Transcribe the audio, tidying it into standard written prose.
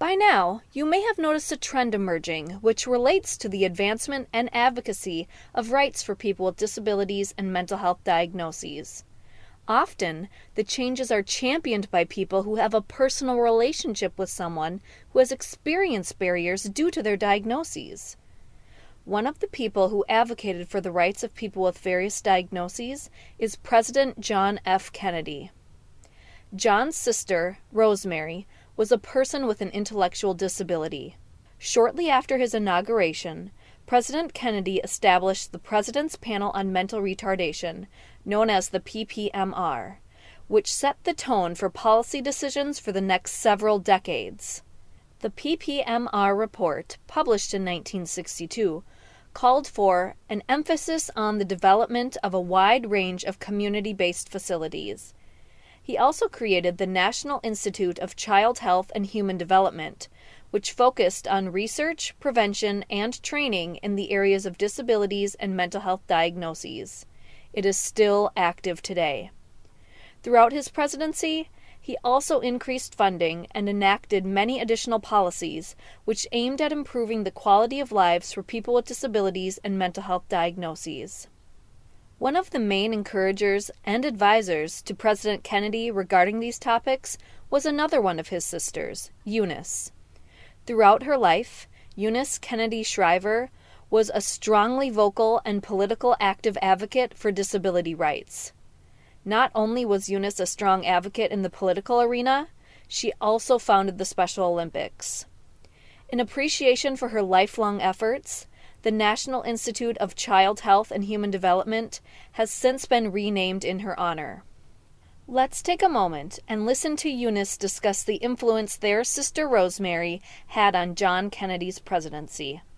By now, you may have noticed a trend emerging which relates to the advancement and advocacy of rights for people with disabilities and mental health diagnoses. Often, the changes are championed by people who have a personal relationship with someone who has experienced barriers due to their diagnoses. One of the people who advocated for the rights of people with various diagnoses is President John F. Kennedy. John's sister, Rosemary, was a person with an intellectual disability. Shortly after his inauguration, President Kennedy established the President's Panel on Mental Retardation, known as the PPMR, which set the tone for policy decisions for the next several decades. The PPMR report, published in 1962, called for an emphasis on the development of a wide range of community-based facilities. He also created the National Institute of Child Health and Human Development, which focused on research, prevention, and training in the areas of disabilities and mental health diagnoses. It is still active today. Throughout his presidency, he also increased funding and enacted many additional policies which aimed at improving the quality of lives for people with disabilities and mental health diagnoses. One of the main encouragers and advisors to President Kennedy regarding these topics was another one of his sisters, Eunice. Throughout her life, Eunice Kennedy Shriver was a strongly vocal and political active advocate for disability rights. Not only was Eunice a strong advocate in the political arena, she also founded the Special Olympics. In appreciation for her lifelong efforts, the National Institute of Child Health and Human Development has since been renamed in her honor. Let's take a moment and listen to Eunice discuss the influence their sister Rosemary had on John Kennedy's presidency.